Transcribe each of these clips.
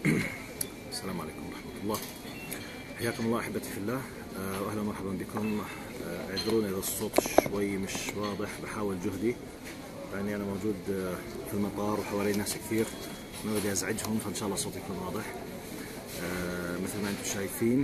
السلام عليكم ورحمة الله. حياكم الله أحبتي في الله، وأهلا ومرحبا بكم. اعذرونا إذا الصوت شوي مش واضح، بحاول جهدي لأني أنا موجود في المطار وحوالي ناس كثير، ما بدي أزعجهم، فإن شاء الله صوتي يكون واضح. مثل ما أنتم شايفين،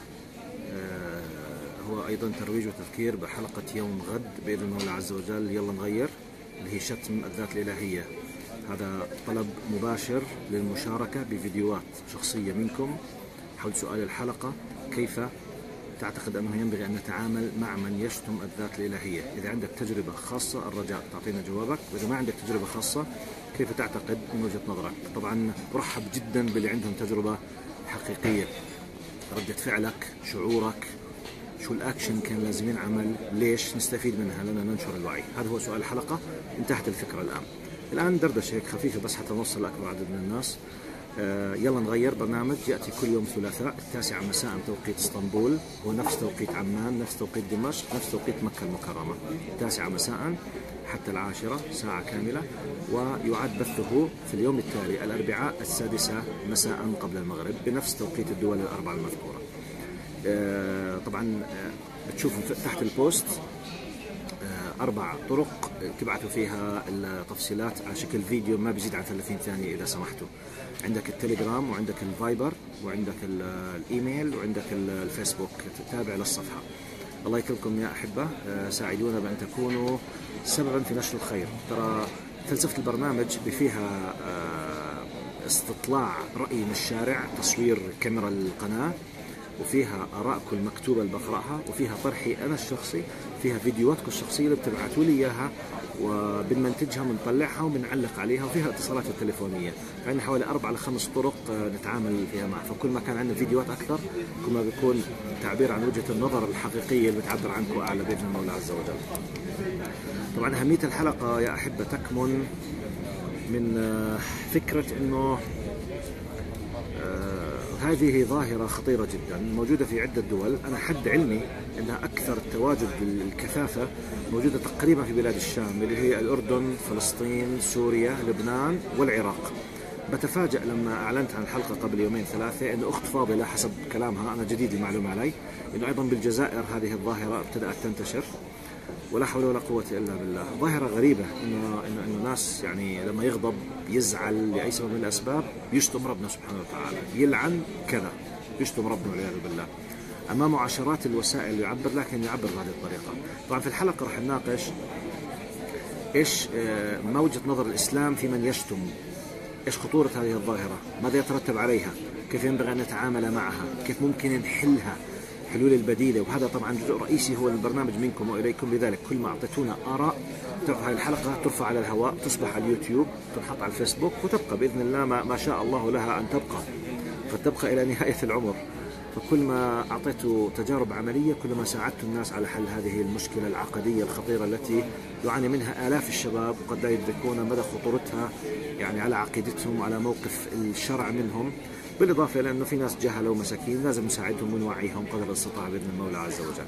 هو أيضا ترويج وتذكير بحلقة يوم غد بإذن الله عز وجل. يلا نغير، اللي هي شتم الذات الإلهية. هذا طلب مباشر للمشاركة بفيديوهات شخصية منكم حول سؤال الحلقة: كيف تعتقد أنه ينبغي أن نتعامل مع من يشتم الذات الإلهية؟ إذا عندك تجربة خاصة الرجاء تعطينا جوابك، وإذا ما عندك تجربة خاصة كيف تعتقد من وجهة نظرك؟ طبعا أرحب جدا باللي عندهم تجربة حقيقية، ردة فعلك، شعورك، شو الأكشن كان لازم ينعمل، ليش، نستفيد منها لنا ننشر الوعي. هذا هو سؤال الحلقة، انتهت الفكرة الآن دردشة هيك خفيفة بس حتى نوصل لأكبر عدد من الناس. يلا نغير. برنامج يأتي كل يوم ثلاثاء 9 مساء توقيت اسطنبول، هو نفس توقيت عمان، نفس توقيت دمشق، نفس توقيت مكة المكرمة. 9 مساء حتى 10 ساعة كاملة، ويعاد بثه في اليوم التالي الأربعاء 6 مساء قبل المغرب بنفس توقيت الدول الأربعة المذكورة. طبعا بتشوفوا تحت البوست 4 طرق تبعثوا فيها التفصيلات على شكل فيديو ما بيزيد عن 30 ثانية إذا سمحتوا. عندك التليجرام، وعندك الفايبر، وعندك الإيميل، وعندك الفيسبوك. تتابع للصفحة. الله يكرمكم يا أحبة، ساعدونا بأن تكونوا سببا في نشر الخير. ترى فلسفة البرنامج بفيها استطلاع رأي من الشارع، تصوير كاميرا القناة، وفيها آراءكم المكتوبة اللي بقرأها، وفيها طرحي أنا الشخصي، فيها فيديوهاتكم الشخصية اللي بتبعتوا لي إياها وبنمنتجها وبنطلعها وبنعلق عليها، وفيها اتصالات التليفونية. عندنا حوالي 4 ل 5 طرق نتعامل فيها معها، فكل ما كان عندنا فيديوهات أكثر كل ما بيكون تعبير عن وجهة النظر الحقيقية اللي بتعبر عنكم أعلى بإذن الله عز وجل. طبعا أهمية الحلقة يا أحبة تكمن من فكرة أنه هذه ظاهرة خطيرة جدا موجودة في عدة دول. أنا حد علمي أنها أكثر تواجد بالكثافة موجودة تقريبا في بلاد الشام، اللي هي الأردن، فلسطين، سوريا، لبنان والعراق. بتفاجأ لما أعلنت عن الحلقة قبل 2-3 أن أخت فاضلة حسب كلامها، أنا جديد المعلومة علي، أنه أيضا بالجزائر هذه الظاهرة ابتدأت تنتشر. ولا حول ولا قوة إلا بالله. ظاهرة غريبة إنه ناس يعني لما يغضب، يزعل لأي سبب من الأسباب، يشتم ربنا سبحانه وتعالى، يلعن كذا، يشتم ربنا والعياذ بالله. أمامه عشرات الوسائل اللي يعبر، لكن يعبر بهذه الطريقة. طبعا في الحلقة رح نناقش إيش ما وجهة نظر الإسلام في من يشتم، إيش خطورة هذه الظاهرة، ماذا يترتب عليها، كيف ينبغي أن نتعامل معها، كيف ممكن نحلها، حلول البديلة. وهذا طبعا جزء رئيسي هو البرنامج منكم وإليكم. لذلك كل ما أعطيتونا آراء ترفع هذه الحلقة، ترفع على الهواء، تصبح على اليوتيوب، تنحط على الفيسبوك، وتبقى بإذن الله ما شاء الله لها أن تبقى، فتبقى إلى نهاية العمر. فكل ما أعطيتوا تجارب عملية كل ما ساعدتوا الناس على حل هذه المشكلة العقدية الخطيرة التي يعاني منها آلاف الشباب، وقد لا يدركون مدى خطورتها يعني على عقيدتهم وعلى موقف الشرع منهم. بالإضافة إلى أنه في ناس جهلة ومساكين لازم نساعدهم ونوعيهم قدر الاستطاعة بإذن المولى عز وجل.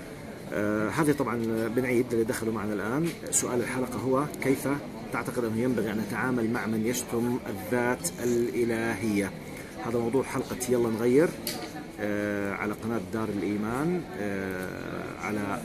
هذه طبعا بنعيد اللي دخلوا معنا الآن. سؤال الحلقة هو: كيف تعتقد أنه ينبغي أن نتعامل مع من يشتم الذات الإلهية؟ هذا موضوع حلقة يلا نغير على قناة دار الإيمان على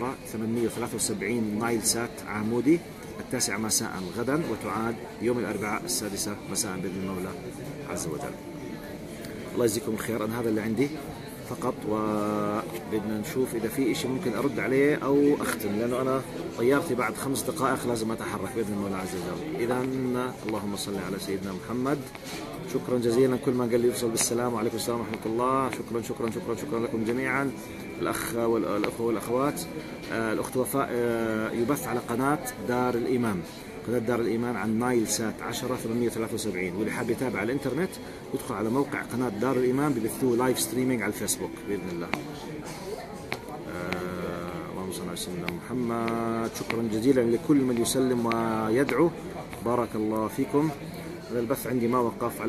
10/873 نايل سات عامودي 9 مساء غدا، وتعاد يوم الأربعاء 6 مساء بإذن المولى عز وجل. الله يجزيكم الخير. أنا هذا اللي عندي فقط، وبدنا نشوف إذا في إشي ممكن أرد عليه أو أختم، لأنه أنا طيارتي بعد 5 دقائق لازم أتحرك بإذن الله عز وجل. إذا اللهم صل على سيدنا محمد. شكرا جزيلا كل من قال لي يوصل بالسلام، وعليكم السلام ورحمة الله. شكرا شكرا شكرا شكرا لكم جميعا، الأخ والأخوة والأخوات. الأخت وفاء يبث على قناة دار الإيمان، قناة دار الإيمان عن نايل سات 10/873. واللي حاب يتابع على الإنترنت يدخل على موقع قناة دار الإيمان، ببثوه لايف ستريمينج على الفيسبوك بإذن الله. اللهم صل على سيدنا محمد. شكرا جزيلا لكل من يسلم ويدعو، بارك الله فيكم. هذا البث عندي ما وقف.